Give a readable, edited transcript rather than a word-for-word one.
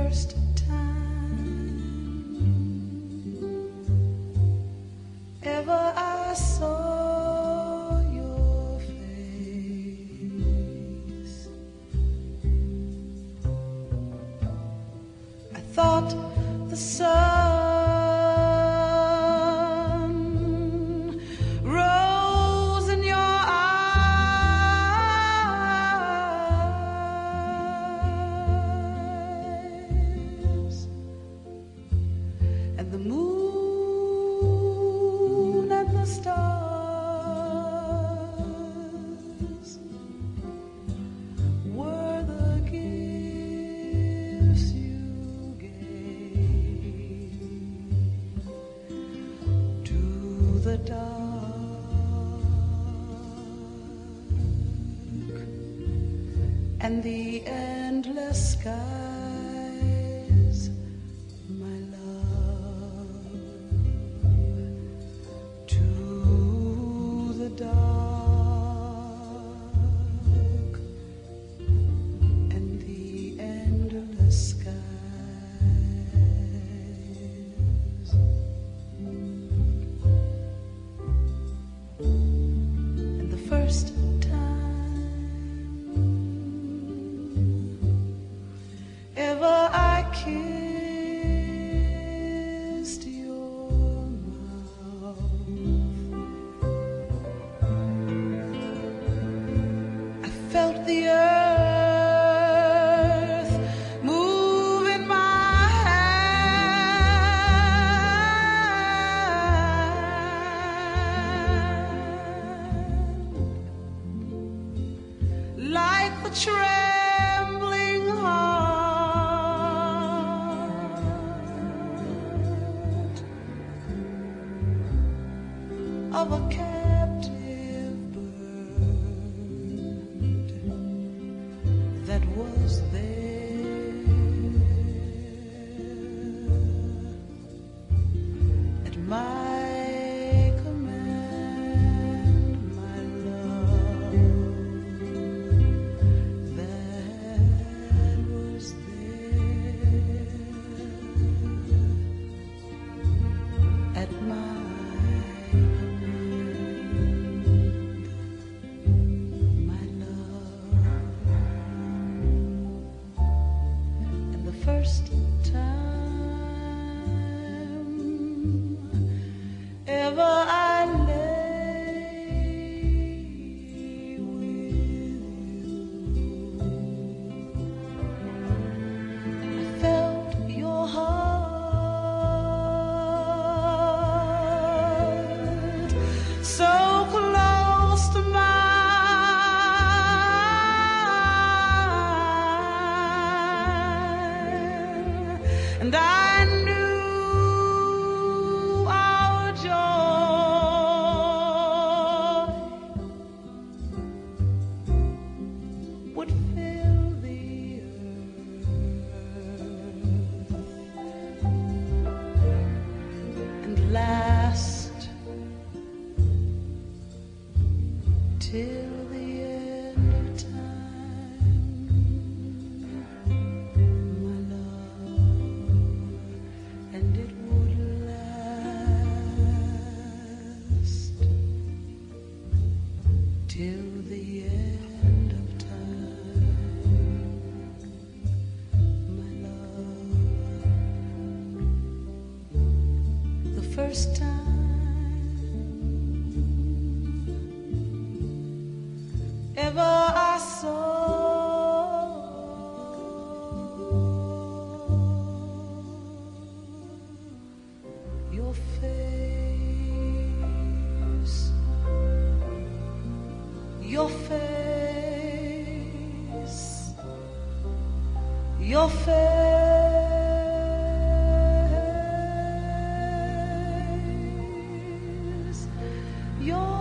first time ever I saw your face, I thought the sun rose in your eyes, and the moon and the stars were the gifts you gave to the dark and the endless skies, my love, to the dark and the endless skies. And the first time ever I kissed your mouth, I felt the earth move in my hand, like the trembling heart of a captive bird that was there at my command, my love, that was there at my command, my love. And the first time ever I lay with you, I felt your heart so close to mine, and I knew our joy would fill the earth and last till the end of time, my love, and it would last till the end of time, my love. The first time ever I saw your face, your face, your face, your